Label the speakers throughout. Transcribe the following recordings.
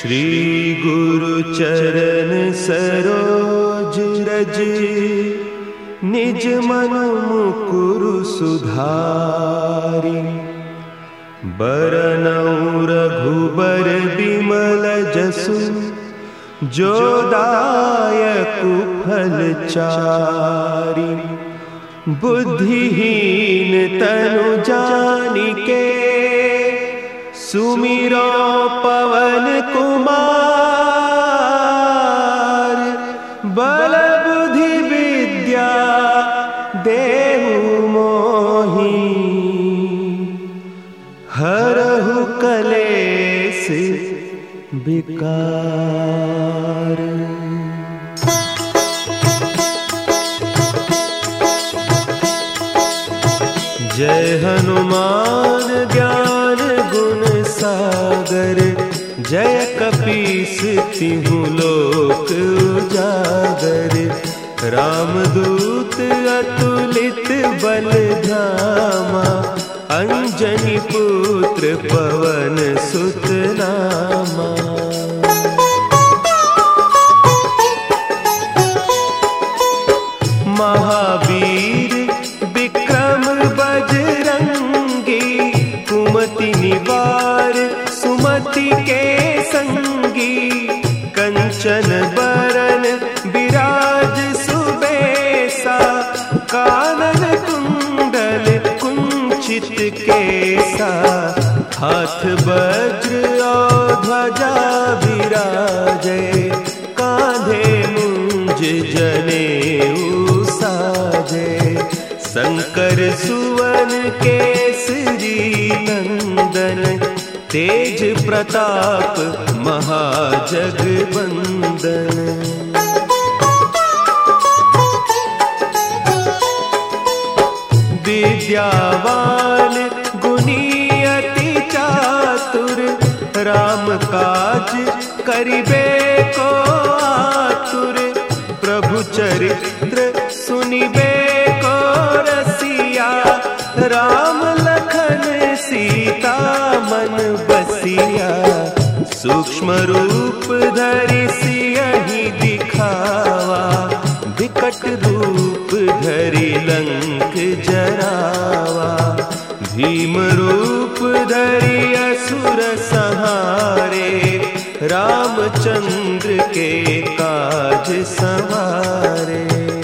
Speaker 1: श्री गुरु चरण सरोज रज, निज मन मुकुरु सुधारि। बरनउँ रघुबर बिमल जसु, जो दायकु फल चारि। बुद्धिहीन तनु जानिके, सुमिरो पवन कुमार। बल बुद्धि विद्या देहु मोहि, हरहु कलेस विकार। जय हनुमान ज्ञान गुण सागर, जय कपीस तिहु लोक उजागर। रामदूत अतुलित बल धामा, अंजनी पुत्र पवन सुत नामा। महावीर विक्रम बजरंगी, कुमति निवार सुमति के संगी। कंचन बरन विराज सुबेसा, कानन कुंडल कुंचित केसा। हाथ वज्र और ध्वजा विराजे, कांधे मुंज जनेऊ साजे। शंकर सुवन केसरी नंदन, तेज प्रताप महाजगवंदन। विद्यावान गुणी अति चातुर, राम काज करिबे को आतुर। प्रभु चरित्र सुनिबे को रसिया, राम लखन सीता मन बसिया। सूक्ष्म रूप धरि सियहि दिखावा, विकट रूप धरि लंक जरावा। भीम रूप धरि असुर संहारे, रामचंद्र के काज संवारे।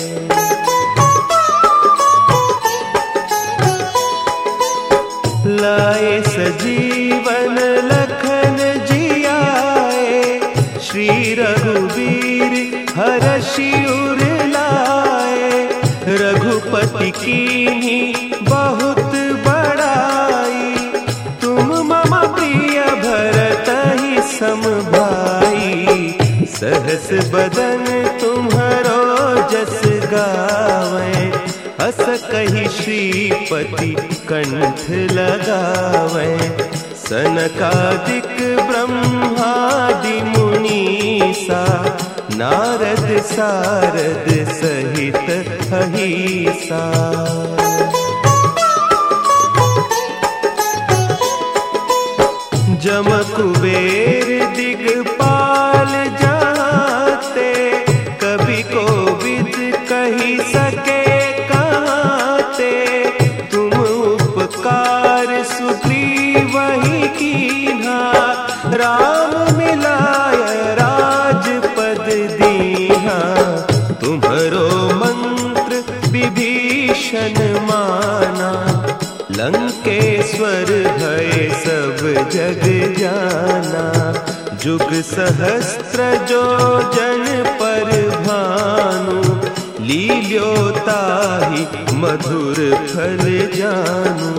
Speaker 1: लाए सजीवन लखन जियाए, श्री रघुवीर हरषि उर लाए। रघुपति कीन्ही बहुत बड़ाई, तुम मम प्रिय भरतहि सम भाई। सहस बदन तुम्हरो जस गावें, हस कहि श्रीपति कंठ लगावें। सनकादिक ब्रह्मादि मुनीसा, नारद सारद सहित अहीसा। जम कुबेर दिगपाल जाते, कवि कोविद कहि सके कहते। तुम उपकार सुग्रीवहि कीन्हा, राम मिलाय राजपद दीन्हा। तुम्हरो मंत्र विभीषण माना, लंकेश्वर भय सब जग जाना। जुग सहस्त्र जो जन पर भानु, लील्योताहि मधुर फल जानू।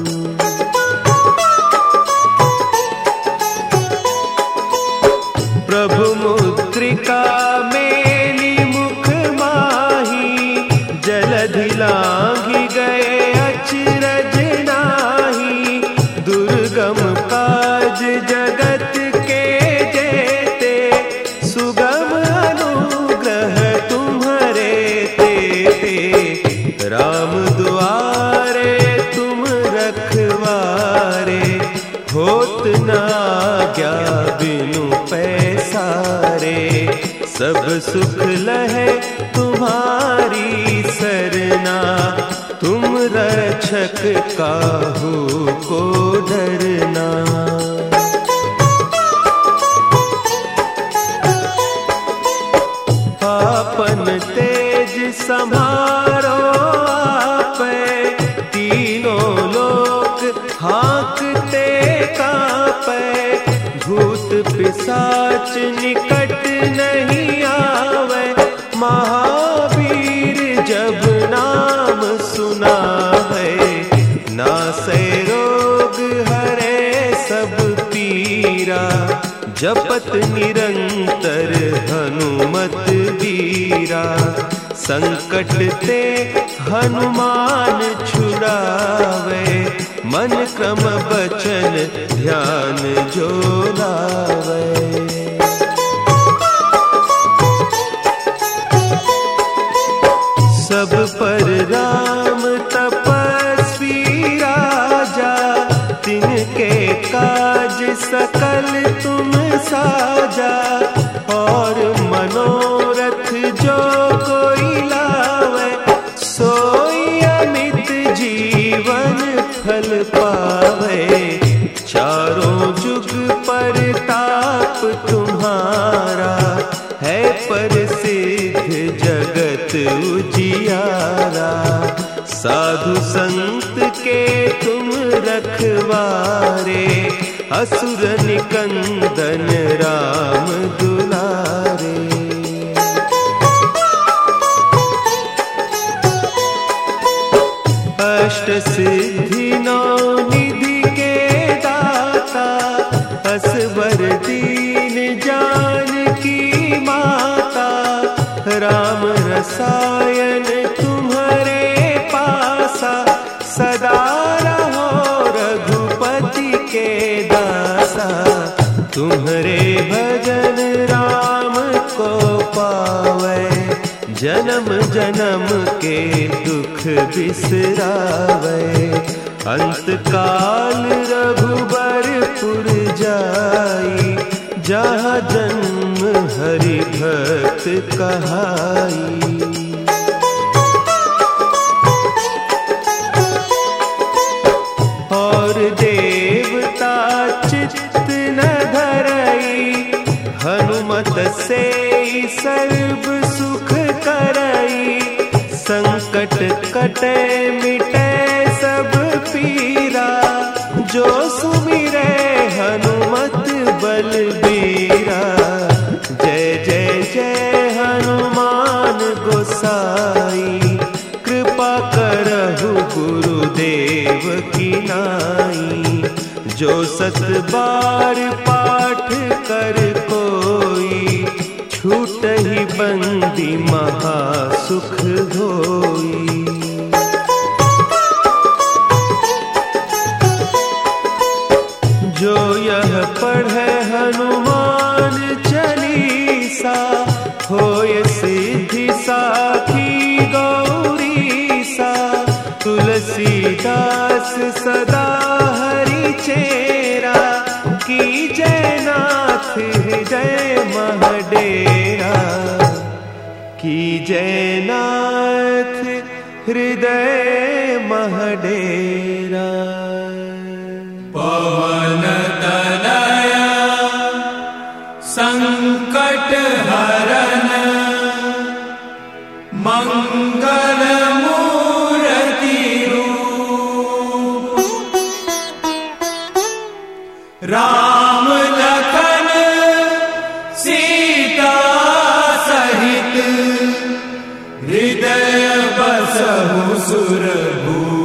Speaker 1: प्रभु मुद्रिका मेली मुख माही, जलधि लांघि गए अचरज नाही। दुर्गम काज जगत के जेते, सुगम अनुग्रह तुम्हरे तेते। राम दुआरे तुम सब सुख लहे तुम्हारी सरना, तुम रक्षक काहू को डरना। आपन तेज संभारो आपे, तीनों लोक हाँकते कांपे। भूत पिशाच निकट नहीं आवे, महावीर जब नाम सुना है। नासै रोग हरे सब पीरा, जपत निरंतर हनुमत वीरा। संकट ते हनुमान छुड़ावे, मन क्रम बचन ध्यान जो लावे। सब पर राम तपस्वी राजा, तिनके काज सकल तुम साजा। और मनोरथ जो कोई लावे, सोई अमित जीवन फल पावे। चारों जुग परताप तुम्हारा, है प्रसिद्ध जगत उजियारा। साधु संत के तुम रखवारे, असुर निकंदन राम दुलारे। अष्ट सिद्धि नौ निधि के दाता, असवर दीन जानकी माता। राम रसायन तुम्हारे पासा, सदा रहो रघुपति के दासा। तुम्हारे भजन राम को पावे, जन्म जन्म के दुख बिसरावे। अंत काल रघुबरपुर जाई, जहाँ जन्म हरि भक्त कहाई। और देवता चित्त न धरई, हनुमत से सर्व सुख करई। संकट कटे मिटे सब पीरा, जो सुमिरे हनुमत बलबीरा। जय जय जय हनुमान गोसाई, कृपा करहु गुरुदेव की नाई। जो सत बार पाठ कर कोई, छूट ही बंदी महासुख होई। जो यह पढ़े हनुमान चालीसा, होय सिद्धि साखी गौरीसा। तुलसीदास सदा हरि चेरा, की जय नाथ हृदय महडेरा। की जय नाथ हृदय महडेरा।
Speaker 2: पवन तनया संकट हरन, मंगल मूर्ति रूप। राम लखन सीता सहित, हृदय बसहु सुरभूप।